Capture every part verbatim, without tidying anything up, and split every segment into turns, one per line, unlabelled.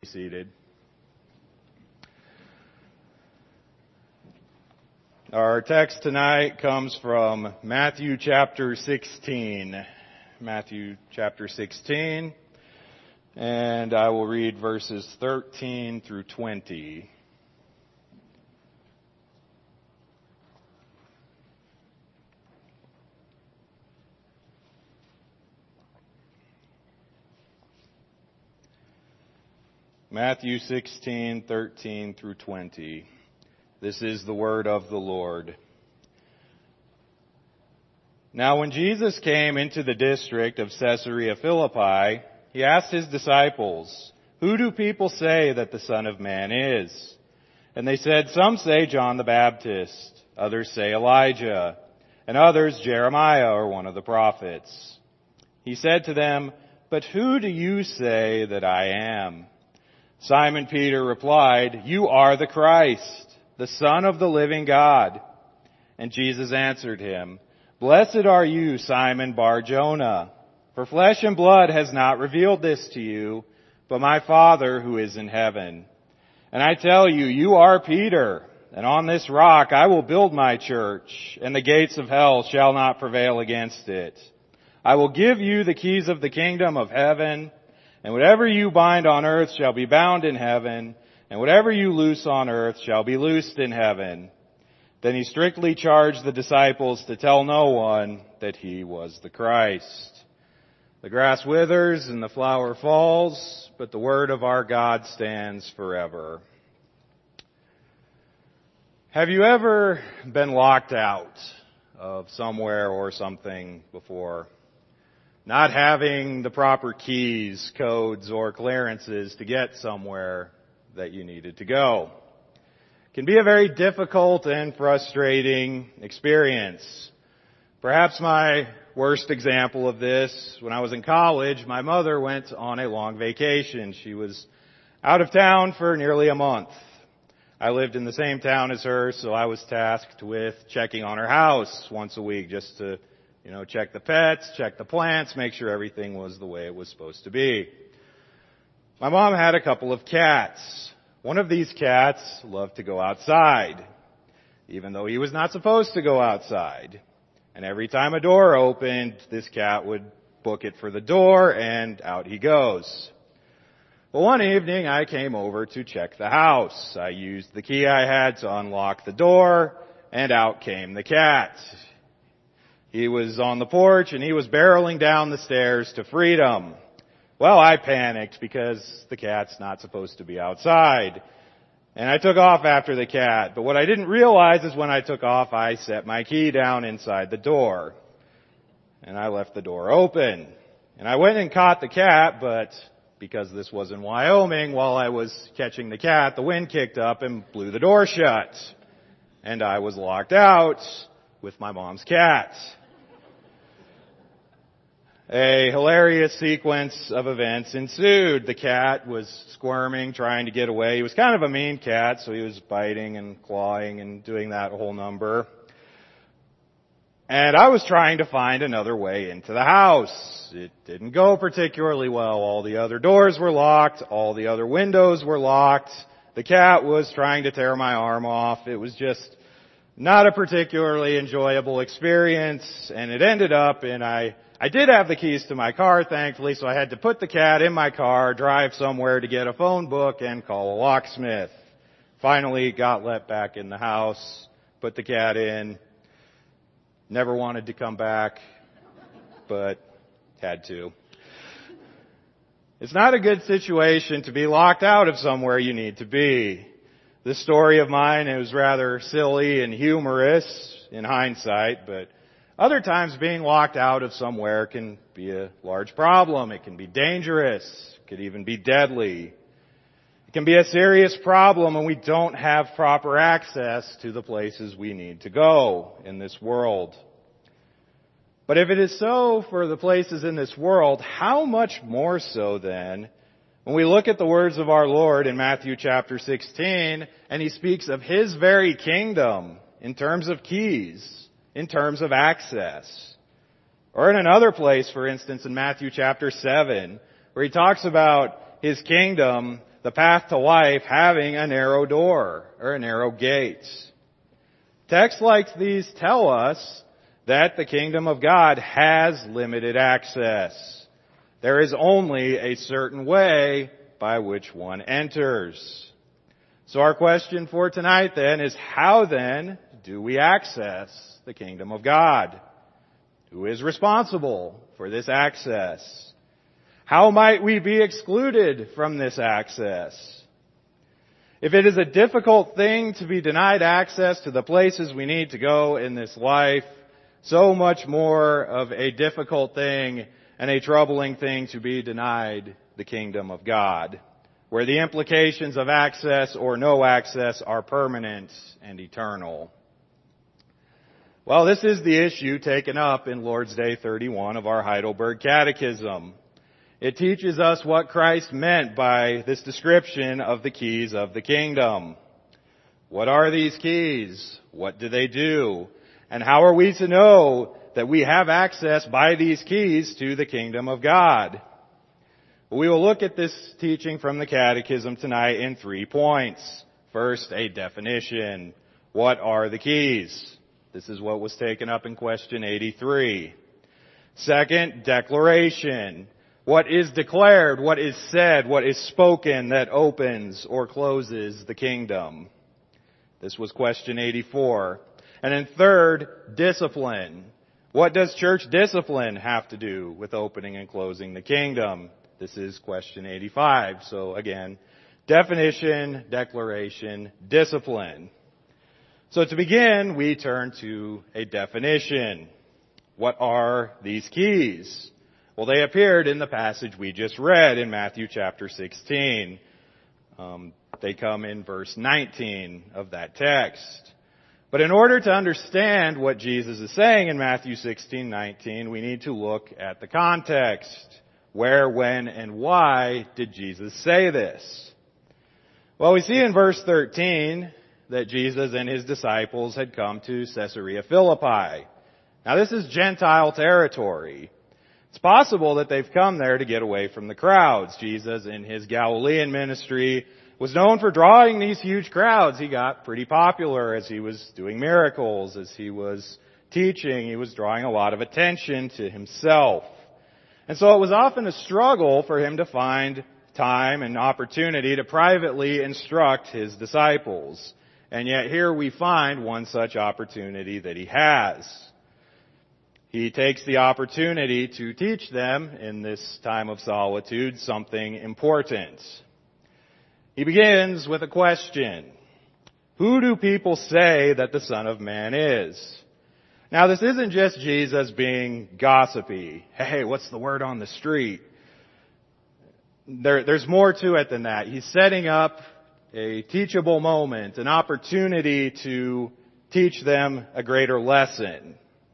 seated. Our text tonight comes from Matthew chapter sixteen. Matthew chapter sixteen, and I will read verses thirteen through twenty. Matthew sixteen, thirteen through twenty. This is the word of the Lord. Now when Jesus came into the district of Caesarea Philippi, he asked his disciples, "Who do people say that the Son of Man is?" And they said, "Some say John the Baptist, others say Elijah, and others Jeremiah or one of the prophets." He said to them, "But who do you say that I am?" Simon Peter replied, "You are the Christ, the Son of the living God." And Jesus answered him, "Blessed are you, Simon Bar-Jonah, for flesh and blood has not revealed this to you, but my Father who is in heaven. And I tell you, you are Peter, and on this rock I will build my church, and the gates of hell shall not prevail against it. I will give you the keys of the kingdom of heaven, and whatever you bind on earth shall be bound in heaven, and whatever you loose on earth shall be loosed in heaven." Then he strictly charged the disciples to tell no one that he was the Christ. The grass withers and the flower falls, but the word of our God stands forever. Have you ever been locked out of somewhere or something before? Not having the proper keys, codes, or clearances to get somewhere that you needed to go. It can be a very difficult and frustrating experience. Perhaps my worst example of this, when I was in college, my mother went on a long vacation. She was out of town for nearly a month. I lived in the same town as her, so I was tasked with checking on her house once a week just to You know, check the pets, check the plants, make sure everything was the way it was supposed to be. My mom had a couple of cats. One of these cats loved to go outside, even though he was not supposed to go outside. And every time a door opened, this cat would book it for the door, and out he goes. Well, one evening I came over to check the house. I used the key I had to unlock the door, and out came the cat. He was on the porch and he was barreling down the stairs to freedom. Well, I panicked because the cat's not supposed to be outside. And I took off after the cat. But what I didn't realize is when I took off, I set my key down inside the door. And I left the door open. And I went and caught the cat, but because this was in Wyoming, while I was catching the cat, the wind kicked up and blew the door shut. And I was locked out with my mom's cat. A hilarious sequence of events ensued. The cat was squirming, trying to get away. He was kind of a mean cat, so he was biting and clawing and doing that whole number. And I was trying to find another way into the house. It didn't go particularly well. All the other doors were locked. All the other windows were locked. The cat was trying to tear my arm off. It was just not a particularly enjoyable experience, and it ended up in I I did have the keys to my car, thankfully, so I had to put the cat in my car, drive somewhere to get a phone book, and call a locksmith. Finally got let back in the house, put the cat in, never wanted to come back, but had to. It's not a good situation to be locked out of somewhere you need to be. This story of mine is rather silly and humorous in hindsight, but other times being locked out of somewhere can be a large problem. It can be dangerous. It could even be deadly. It can be a serious problem when we don't have proper access to the places we need to go in this world. But if it is so for the places in this world, how much more so then when we look at the words of our Lord in Matthew chapter sixteen, and He speaks of His very kingdom in terms of keys, in terms of access. Or in another place, for instance, in Matthew chapter seven, where He talks about His kingdom the path to life having a narrow door or a narrow gate. Texts like these tell us that the kingdom of God has limited access. There is only a certain way by which one enters. So our question for tonight then is, how then do we access the kingdom of God? Who is responsible for this access? How might we be excluded from this access? If it is a difficult thing to be denied access to the places we need to go in this life, so much more of a difficult thing and a troubling thing to be denied the kingdom of God, where the implications of access or no access are permanent and eternal. Well, this is the issue taken up in Lord's Day thirty-one of our Heidelberg Catechism. It teaches us what Christ meant by this description of the keys of the kingdom. What are these keys? What do they do? And how are we to know that we have access by these keys to the kingdom of God? We will look at this teaching from the Catechism tonight in three points. First, a definition. What are the keys? This is what was taken up in question eighty-three. Second, declaration. What is declared, what is said, what is spoken that opens or closes the kingdom? This was question eighty-four. And then third, discipline. What does church discipline have to do with opening and closing the kingdom? This is question eighty-five. So again, definition, declaration, discipline. So to begin, we turn to a definition. What are these keys? Well, they appeared in the passage we just read in Matthew chapter sixteen. Um, they come in verse nineteen of that text. But in order to understand what Jesus is saying in Matthew sixteen nineteen, we need to look at the context. Where, when, and why did Jesus say this? Well, we see in verse thirteen that Jesus and his disciples had come to Caesarea Philippi. Now, this is Gentile territory. It's possible that they've come there to get away from the crowds. Jesus, in his Galilean ministry, was known for drawing these huge crowds. He got pretty popular as he was doing miracles, as he was teaching. He was drawing a lot of attention to himself. And so it was often a struggle for him to find time and opportunity to privately instruct his disciples. And yet here we find one such opportunity that he has. He takes the opportunity to teach them in this time of solitude something important. He begins with a question. Who do people say that the Son of Man is? Now, this isn't just Jesus being gossipy. Hey, what's the word on the street? There, there's more to it than that. He's setting up a teachable moment, an opportunity to teach them a greater lesson.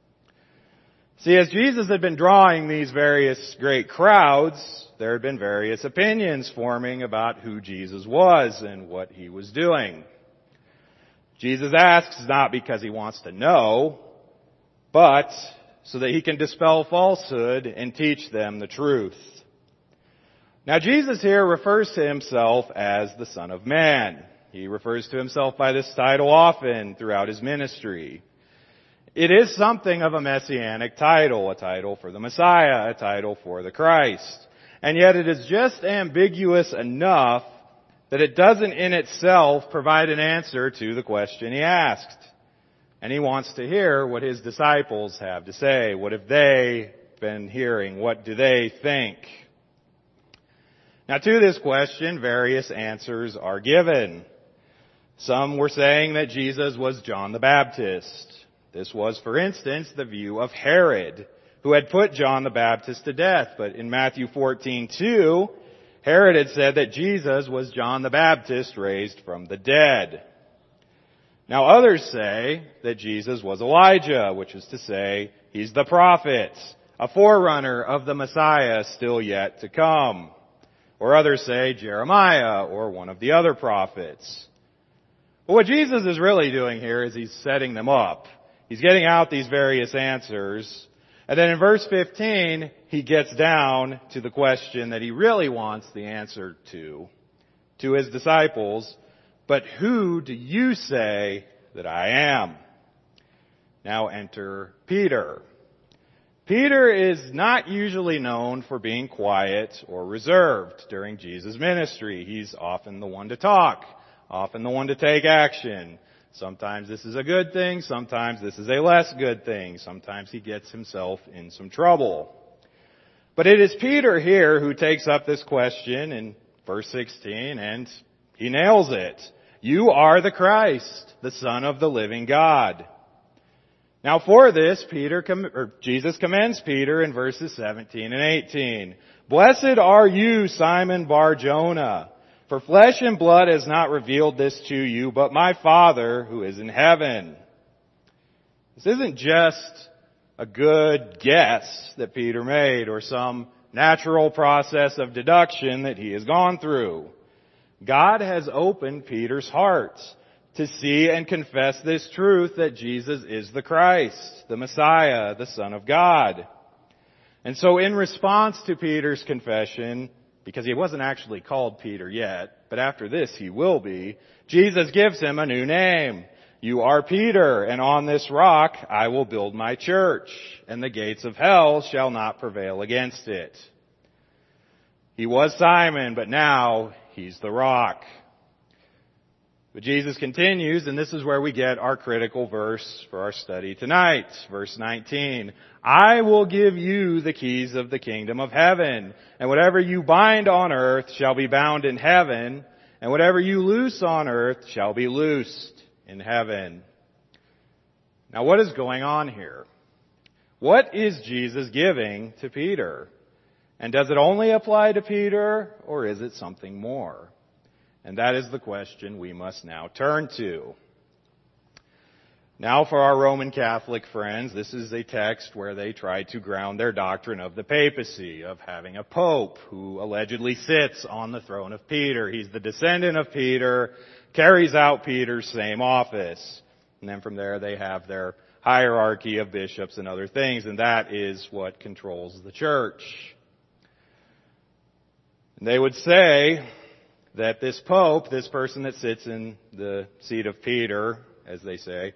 See, as Jesus had been drawing these various great crowds, there had been various opinions forming about who Jesus was and what he was doing. Jesus asks not because he wants to know, but so that he can dispel falsehood and teach them the truth. Now, Jesus here refers to himself as the Son of Man. He refers to himself by this title often throughout his ministry. It is something of a messianic title, a title for the Messiah, a title for the Christ. And yet it is just ambiguous enough that it doesn't in itself provide an answer to the question he asked. And he wants to hear what his disciples have to say. What have they been hearing? What do they think? Now, to this question, various answers are given. Some were saying that Jesus was John the Baptist. This was, for instance, the view of Herod, who had put John the Baptist to death. But in Matthew fourteen two, Herod had said that Jesus was John the Baptist raised from the dead. Now others say that Jesus was Elijah, which is to say, he's the prophet, a forerunner of the Messiah still yet to come. Or others say Jeremiah or one of the other prophets. But what Jesus is really doing here is he's setting them up. He's getting out these various answers. And then in verse fifteen, he gets down to the question that he really wants the answer to. to his disciples, "But who do you say that I am?" Now enter Peter. Peter is not usually known for being quiet or reserved during Jesus' ministry. He's often the one to talk, often the one to take action. Sometimes this is a good thing, sometimes this is a less good thing. Sometimes he gets himself in some trouble. But it is Peter here who takes up this question in verse sixteen, and he nails it. "You are the Christ, the Son of the living God." Now for this, Peter, or Jesus commends Peter in verses seventeen and eighteen. "Blessed are you, Simon Bar-Jonah, for flesh and blood has not revealed this to you, but my Father who is in heaven." This isn't just a good guess that Peter made or some natural process of deduction that he has gone through. God has opened Peter's heart to see and confess this truth that Jesus is the Christ, the Messiah, the Son of God. And so in response to Peter's confession, because he wasn't actually called Peter yet, but after this he will be, Jesus gives him a new name. "You are Peter, and on this rock I will build my church, and the gates of hell shall not prevail against it." He was Simon, but now he's the rock. But Jesus continues, and this is where we get our critical verse for our study tonight. Verse nineteen. "I will give you the keys of the kingdom of heaven, and whatever you bind on earth shall be bound in heaven, and whatever you loose on earth shall be loosed in heaven." Now what is going on here? What is Jesus giving to Peter? And does it only apply to Peter, or is it something more? And that is the question we must now turn to. Now for our Roman Catholic friends, this is a text where they try to ground their doctrine of the papacy, of having a pope who allegedly sits on the throne of Peter. He's the descendant of Peter, carries out Peter's same office. And then from there they have their hierarchy of bishops and other things, and that is what controls the church. And they would say that this pope, this person that sits in the seat of Peter, as they say,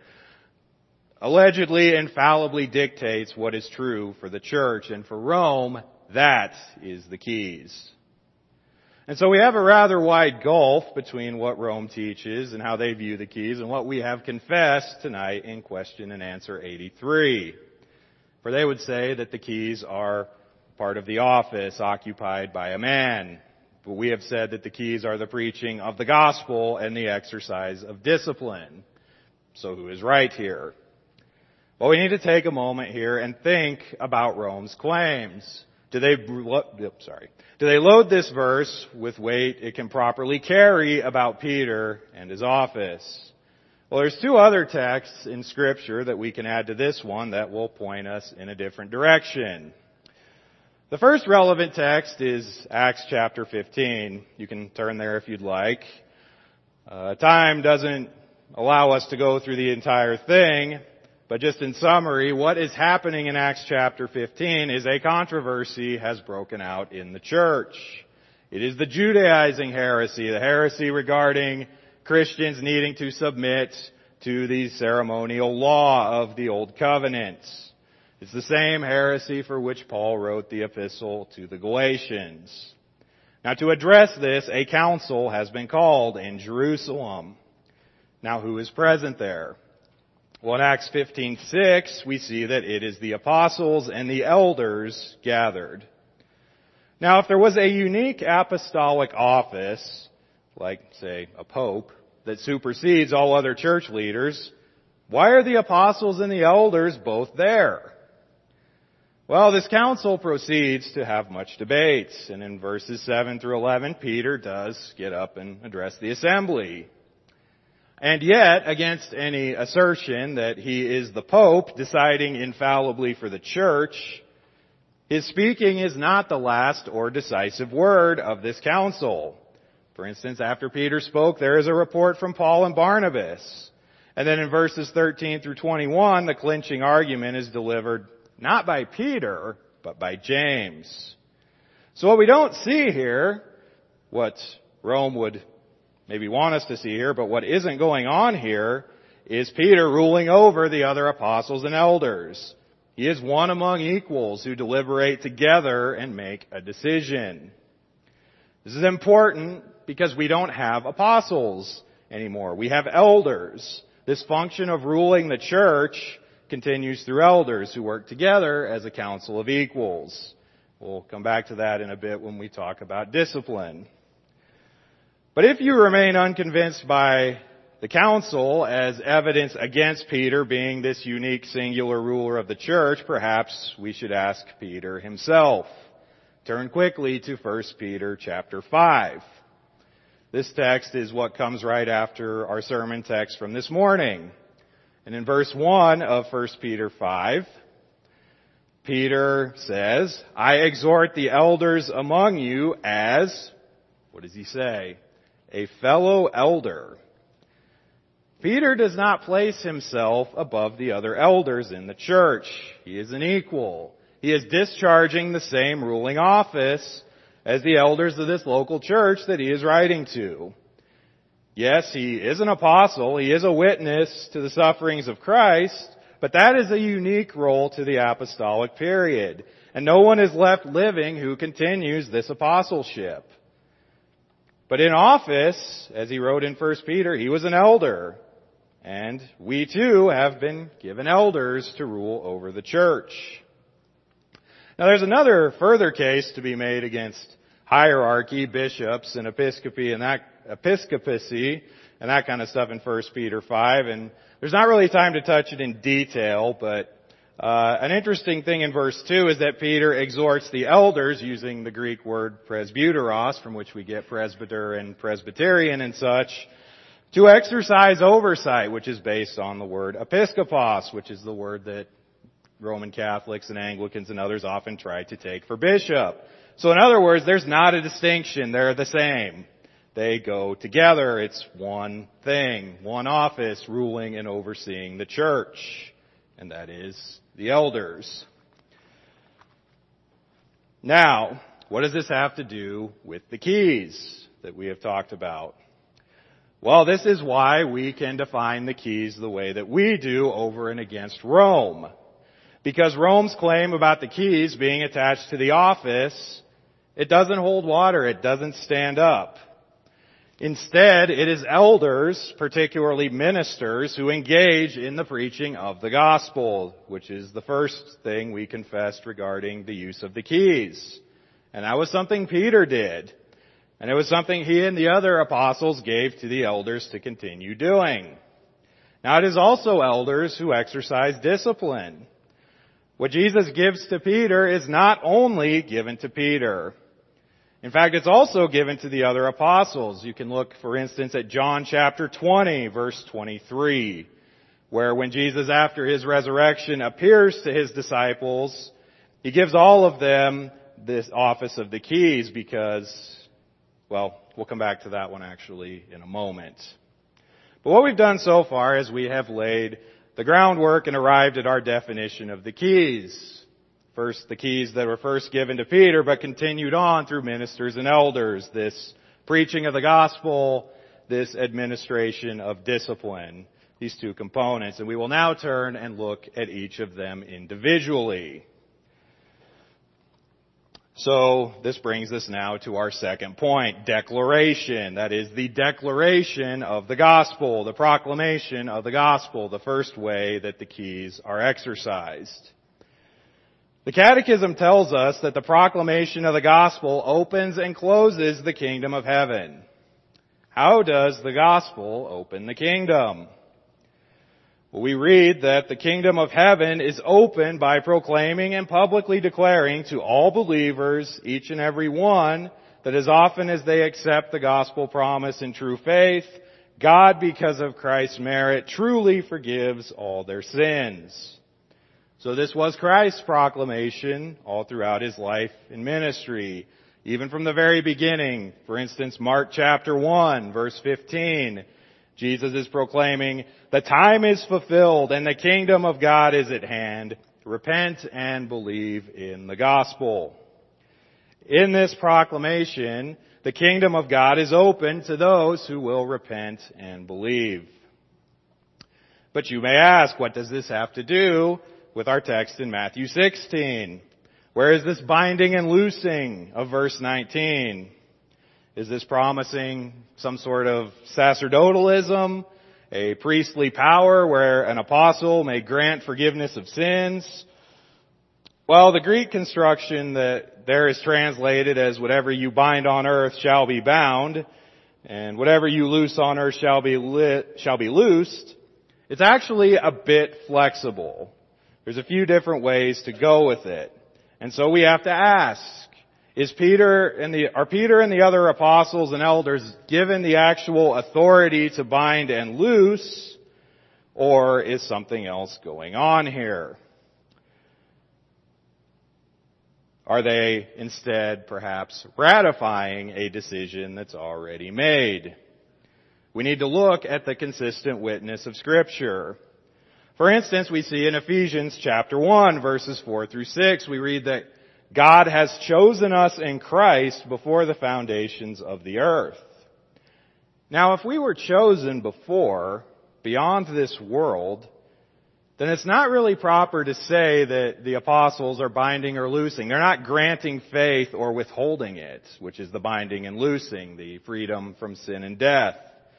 allegedly infallibly dictates what is true for the church. And for Rome, that is the keys. And so we have a rather wide gulf between what Rome teaches and how they view the keys and what we have confessed tonight in question and answer eighty-three. For they would say that the keys are part of the office occupied by a man. But we have said that the keys are the preaching of the gospel and the exercise of discipline. So who is right here? Well, we need to take a moment here and think about Rome's claims. Do they, sorry, do they load this verse with weight it can properly carry about Peter and his office? Well, there's two other texts in Scripture that we can add to this one that will point us in a different direction. The first relevant text is Acts chapter fifteen. You can turn there if you'd like. Uh, time doesn't allow us to go through the entire thing, but just in summary, what is happening in Acts chapter fifteen is a controversy has broken out in the church. It is the Judaizing heresy, the heresy regarding Christians needing to submit to the ceremonial law of the Old Covenant. It's the same heresy for which Paul wrote the epistle to the Galatians. Now to address this, a council has been called in Jerusalem. Now who is present there? Well, in Acts fifteen six, we see that it is the apostles and the elders gathered. Now if there was a unique apostolic office, like say a pope, that supersedes all other church leaders, why are the apostles and the elders both there? Well, this council proceeds to have much debate, and in verses seven through eleven, Peter does get up and address the assembly. And yet, against any assertion that he is the Pope deciding infallibly for the church, his speaking is not the last or decisive word of this council. For instance, after Peter spoke, there is a report from Paul and Barnabas. And then in verses thirteen through twenty-one, the clinching argument is delivered not by Peter, but by James. So what we don't see here, what Rome would maybe want us to see here, but what isn't going on here is Peter ruling over the other apostles and elders. He is one among equals who deliberate together and make a decision. This is important because we don't have apostles anymore. We have elders. This function of ruling the church continues through elders who work together as a council of equals. We'll come back to that in a bit when we talk about discipline. But if you remain unconvinced by the council as evidence against Peter being this unique singular ruler of the church, perhaps we should ask Peter himself. Turn quickly to First Peter chapter five. This text is what comes right after our sermon text from this morning. And in verse one of First Peter five, Peter says, I exhort the elders among you as, what does he say? A fellow elder. Peter does not place himself above the other elders in the church. He is an equal. He is discharging the same ruling office as the elders of this local church that he is writing to. Yes, he is an apostle. He is a witness to the sufferings of Christ, but that is a unique role to the apostolic period. And no one is left living who continues this apostleship. But in office, as he wrote in First Peter, he was an elder. And we too have been given elders to rule over the church. Now there's another further case to be made against hierarchy, bishops, and episcopacy and that episcopacy and that kind of stuff in First Peter five. And there's not really time to touch it in detail, but uh, an interesting thing in verse two is that Peter exhorts the elders, using the Greek word presbyteros, from which we get presbyter and presbyterian and such, to exercise oversight, which is based on the word episkopos, which is the word that Roman Catholics and Anglicans and others often try to take for bishop. So in other words, there's not a distinction. They're the same. They go together. It's one thing, one office ruling and overseeing the church, and that is the elders. Now, what does this have to do with the keys that we have talked about? Well, this is why we can define the keys the way that we do over and against Rome. Because Rome's claim about the keys being attached to the office, it doesn't hold water. It doesn't stand up. Instead, it is elders, particularly ministers, who engage in the preaching of the gospel, which is the first thing we confessed regarding the use of the keys. And that was something Peter did. And it was something he and the other apostles gave to the elders to continue doing. Now it is also elders who exercise discipline. What Jesus gives to Peter is not only given to Peter. In fact, it's also given to the other apostles. You can look, for instance, at John chapter twenty, verse twenty-three, where when Jesus, after his resurrection, appears to his disciples, he gives all of them this office of the keys because, well, we'll come back to that one actually in a moment. But what we've done so far is we have laid the groundwork and arrived at our definition of the keys. First, the keys that were first given to Peter, but continued on through ministers and elders. This preaching of the gospel, this administration of discipline, these two components. And we will now turn and look at each of them individually. So this brings us now to our second point, declaration. That is the declaration of the gospel, the proclamation of the gospel, the first way that the keys are exercised. The Catechism tells us that the proclamation of the gospel opens and closes the kingdom of heaven. How does the gospel open the kingdom? Well, we read that the kingdom of heaven is opened by proclaiming and publicly declaring to all believers, each and every one, that as often as they accept the gospel promise in true faith, God, because of Christ's merit, truly forgives all their sins. So this was Christ's proclamation all throughout his life and ministry. Even from the very beginning, for instance, Mark chapter one, verse fifteen, Jesus is proclaiming, the time is fulfilled and the kingdom of God is at hand. Repent and believe in the gospel. In this proclamation, the kingdom of God is open to those who will repent and believe. But you may ask, what does this have to do with our text in Matthew sixteen? Where is this binding and loosing of verse nineteen? Is this promising some sort of sacerdotalism, a priestly power where an apostle may grant forgiveness of sins? Well, the Greek construction that there is translated as whatever you bind on earth shall be bound, and whatever you loose on earth shall be lit, shall be loosed. It's actually a bit flexible. There's a few different ways to go with it. And so we have to ask, is Peter and the, are Peter and the other apostles and elders given the actual authority to bind and loose, or is something else going on here? Are they instead perhaps ratifying a decision that's already made? We need to look at the consistent witness of Scripture. For instance, we see in Ephesians chapter one, verses four through six, we read that God has chosen us in Christ before the foundations of the earth. Now, if we were chosen before, beyond this world, then it's not really proper to say that the apostles are binding or loosing. They're not granting faith or withholding it, which is the binding and loosing, the freedom from sin and death.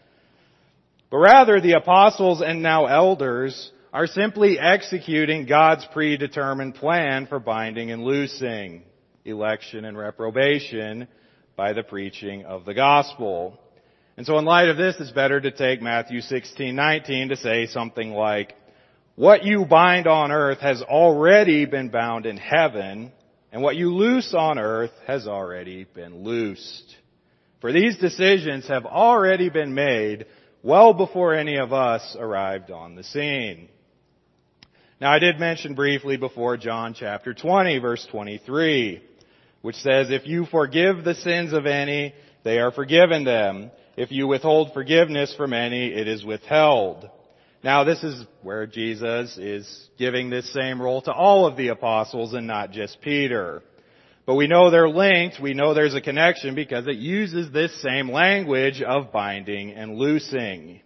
But rather, the apostles and now elders are simply executing God's predetermined plan for binding and loosing, election and reprobation, by the preaching of the gospel. And so in light of this, it's better to take Matthew sixteen nineteen to say something like, what you bind on earth has already been bound in heaven, and what you loose on earth has already been loosed. For these decisions have already been made well before any of us arrived on the scene. Now, I did mention briefly before John chapter twenty, verse twenty-three, which says, if you forgive the sins of any, they are forgiven them. If you withhold forgiveness from any, it is withheld. Now, this is where Jesus is giving this same role to all of the apostles and not just Peter. But we know they're linked. We know there's a connection because it uses this same language of binding and loosing.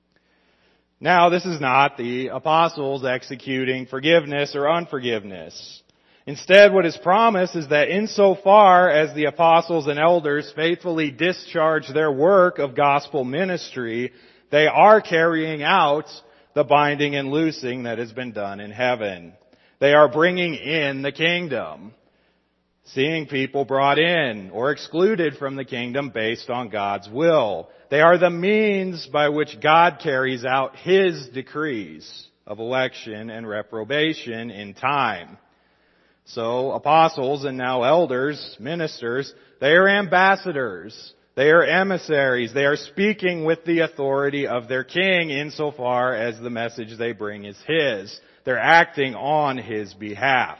Now, this is not the apostles executing forgiveness or unforgiveness. Instead, what is promised is that insofar as the apostles and elders faithfully discharge their work of gospel ministry, they are carrying out the binding and loosing that has been done in heaven. They are bringing in the kingdom, seeing people brought in or excluded from the kingdom based on God's will. They are the means by which God carries out His decrees of election and reprobation in time. So apostles and now elders, ministers, they are ambassadors. They are emissaries. They are speaking with the authority of their king insofar as the message they bring is His. They're acting on His behalf.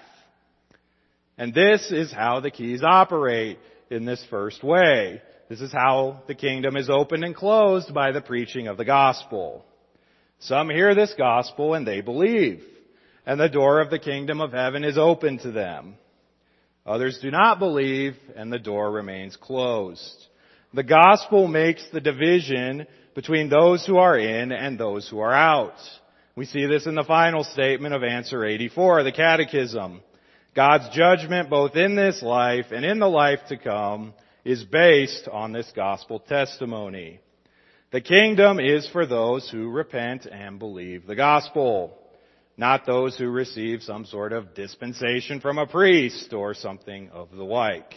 And this is how the keys operate in this first way. This is how the kingdom is opened and closed by the preaching of the gospel. Some hear this gospel and they believe, and the door of the kingdom of heaven is open to them. Others do not believe, and the door remains closed. The gospel makes the division between those who are in and those who are out. We see this in the final statement of answer eighty-four, the Catechism. God's judgment both in this life and in the life to come is based on this gospel testimony. The kingdom is for those who repent and believe the gospel, not those who receive some sort of dispensation from a priest or something of the like.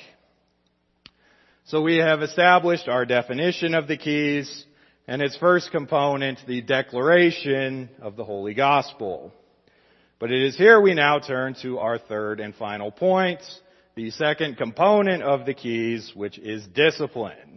So we have established our definition of the keys and its first component, the declaration of the Holy Gospel. But it is here we now turn to our third and final point, the second component of the keys, which is discipline.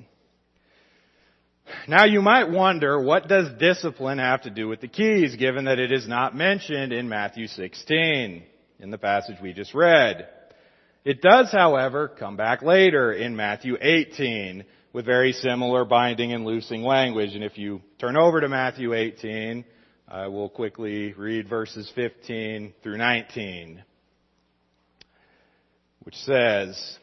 Now you might wonder, what does discipline have to do with the keys, given that it is not mentioned in Matthew sixteen, in the passage we just read? It does, however, come back later in Matthew eighteen, with very similar binding and loosing language. And if you turn over to Matthew eighteen, I will quickly read verses fifteen through nineteen, which says,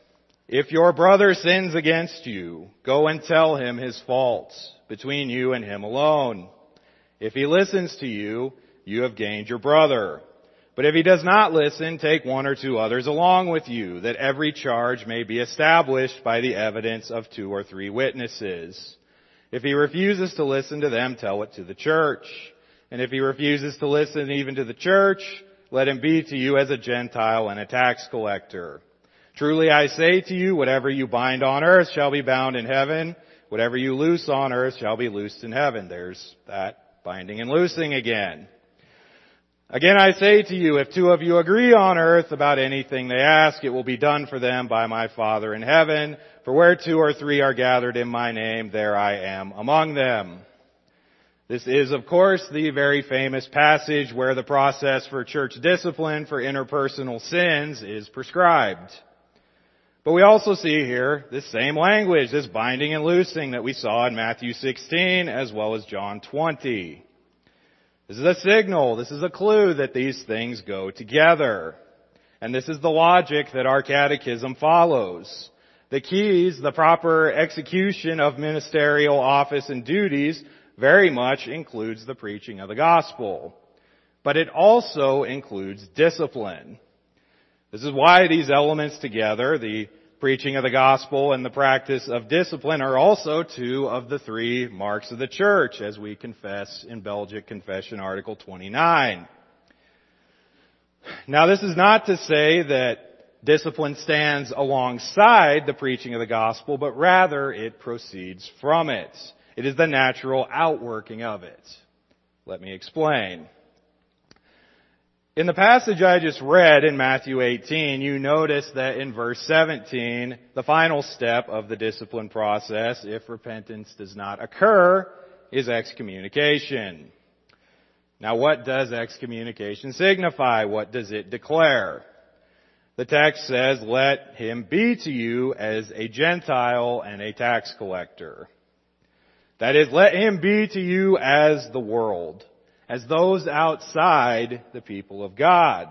If your brother sins against you, go and tell him his faults between you and him alone. If he listens to you, you have gained your brother. But if he does not listen, take one or two others along with you, that every charge may be established by the evidence of two or three witnesses. If he refuses to listen to them, tell it to the church. And if he refuses to listen even to the church, let him be to you as a Gentile and a tax collector. Truly I say to you, whatever you bind on earth shall be bound in heaven. Whatever you loose on earth shall be loosed in heaven. There's that binding and loosing again. Again I say to you, if two of you agree on earth about anything they ask, it will be done for them by my Father in heaven. For where two or three are gathered in my name, there I am among them. This is, of course, the very famous passage where the process for church discipline for interpersonal sins is prescribed. But we also see here this same language, this binding and loosing that we saw in Matthew sixteen as well as John twenty. This is a signal, this is a clue that these things go together. And this is the logic that our catechism follows. The keys, the proper execution of ministerial office and duties very much includes the preaching of the gospel. But it also includes discipline. This is why these elements together, the preaching of the gospel and the practice of discipline, are also two of the three marks of the church, as we confess in Belgic Confession Article twenty-nine. Now, this is not to say that discipline stands alongside the preaching of the gospel, but rather it proceeds from it. It is the natural outworking of it. Let me explain. In the passage I just read in Matthew eighteen, you notice that in verse seventeen, the final step of the discipline process, if repentance does not occur, is excommunication. Now, what does excommunication signify? What does it declare? The text says, let him be to you as a Gentile and a tax collector. That is, let him be to you as the world, as those outside the people of God.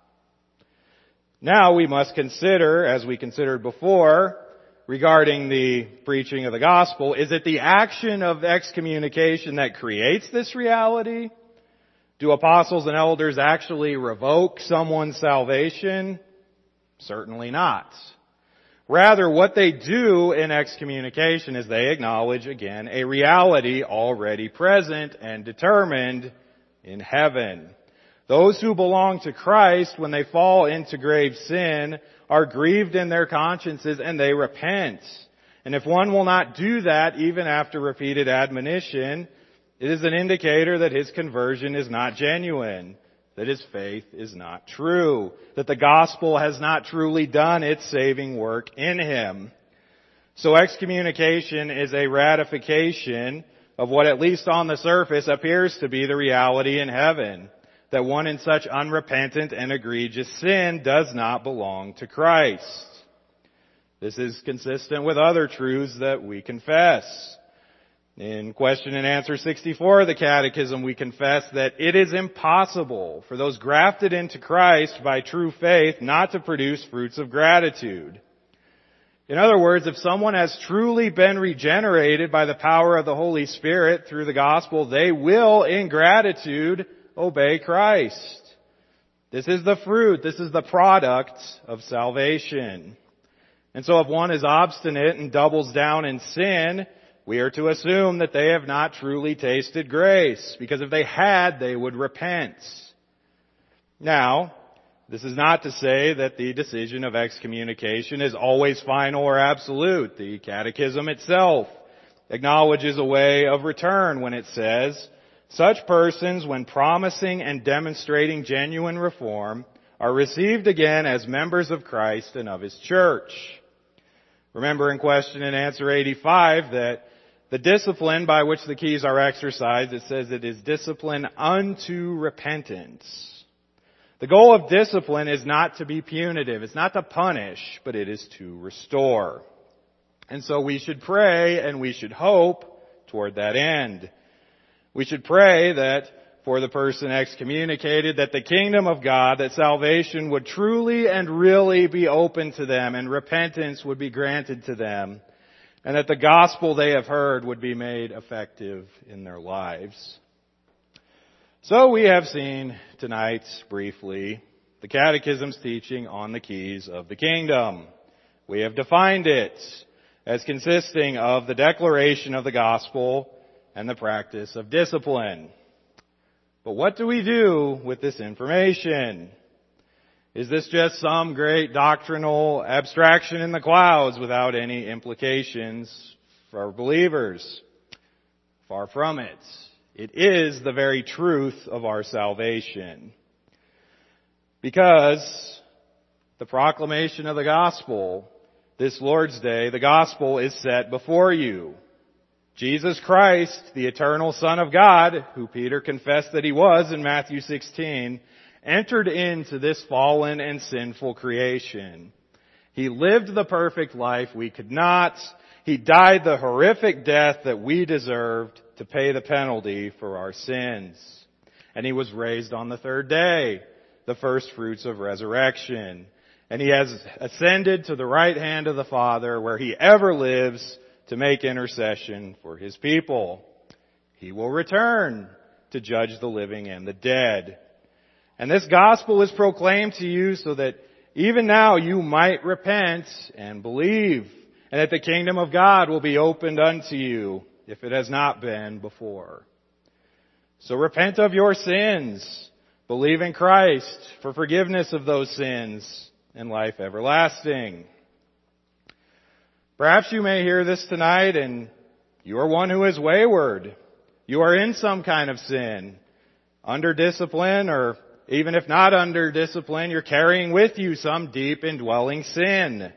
Now we must consider, as we considered before, regarding the preaching of the gospel, is it the action of excommunication that creates this reality? Do apostles and elders actually revoke someone's salvation? Certainly not. Rather, what they do in excommunication is they acknowledge, again, a reality already present and determined in heaven. Those who belong to Christ, when they fall into grave sin, are grieved in their consciences and they repent. And if one will not do that, even after repeated admonition, it is an indicator that his conversion is not genuine, that his faith is not true, that the gospel has not truly done its saving work in him. So excommunication is a ratification of what, at least on the surface, appears to be the reality in heaven, that one in such unrepentant and egregious sin does not belong to Christ. This is consistent with other truths that we confess. In question and answer sixty-four of the Catechism, we confess that it is impossible for those grafted into Christ by true faith not to produce fruits of gratitude. In other words, if someone has truly been regenerated by the power of the Holy Spirit through the gospel, they will, in gratitude, obey Christ. This is the fruit, this is the product of salvation. And so if one is obstinate and doubles down in sin, we are to assume that they have not truly tasted grace, because if they had, they would repent. Now, this is not to say that the decision of excommunication is always final or absolute. The Catechism itself acknowledges a way of return when it says, such persons, when promising and demonstrating genuine reform, are received again as members of Christ and of His church. Remember in question and answer eighty-five that the discipline by which the keys are exercised, it says it is discipline unto repentance. The goal of discipline is not to be punitive. It's not to punish, but it is to restore. And so we should pray and we should hope toward that end. We should pray that for the person excommunicated, that the kingdom of God, that salvation would truly and really be open to them and repentance would be granted to them, and that the gospel they have heard would be made effective in their lives. So we have seen tonight, briefly, the Catechism's teaching on the keys of the kingdom. We have defined it as consisting of the declaration of the gospel and the practice of discipline. But what do we do with this information? Is this just some great doctrinal abstraction in the clouds without any implications for believers? Far from it. It is the very truth of our salvation. Because the proclamation of the gospel, this Lord's Day, the gospel is set before you. Jesus Christ, the eternal Son of God, who Peter confessed that he was in Matthew sixteen, entered into this fallen and sinful creation. He lived the perfect life we could not. He died the horrific death that we deserved to pay the penalty for our sins. And he was raised on the third day, the first fruits of resurrection. And he has ascended to the right hand of the Father, where he ever lives to make intercession for his people. He will return to judge the living and the dead. And this gospel is proclaimed to you so that even now you might repent and believe, and that the kingdom of God will be opened unto you if it has not been before. So repent of your sins, believe in Christ for forgiveness of those sins and life everlasting. Perhaps you may hear this tonight and you are one who is wayward. You are in some kind of sin, under discipline, or even if not under discipline, you're carrying with you some deep indwelling sin.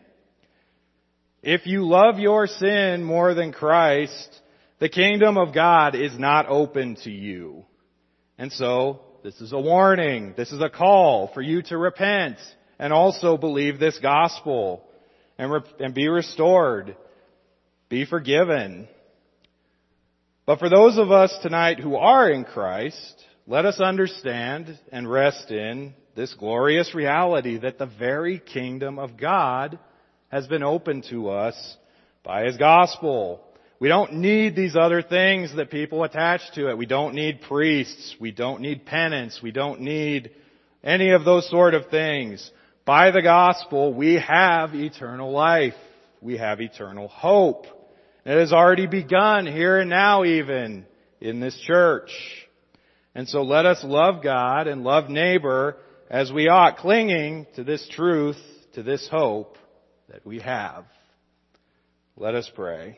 If you love your sin more than Christ, the kingdom of God is not open to you. And so, this is a warning. This is a call for you to repent and also believe this gospel. And, re- and be restored. Be forgiven. But for those of us tonight who are in Christ, let us understand and rest in this glorious reality that the very kingdom of God has been opened to us by His gospel. We don't need these other things that people attach to it. We don't need priests. We don't need penance. We don't need any of those sort of things. By the gospel, we have eternal life. We have eternal hope. It has already begun here and now even in this church. And so let us love God and love neighbor as we ought, clinging to this truth, to this hope that we have. Let us pray.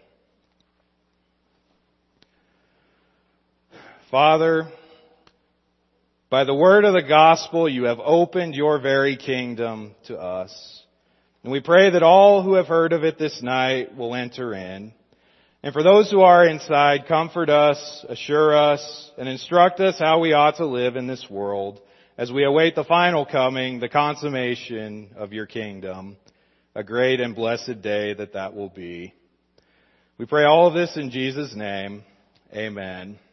Father, by the word of the gospel, you have opened your very kingdom to us. And we pray that all who have heard of it this night will enter in. And for those who are inside, comfort us, assure us, and instruct us how we ought to live in this world as we await the final coming, the consummation of your kingdom. A great and blessed day that that will be. We pray all of this in Jesus' name. Amen.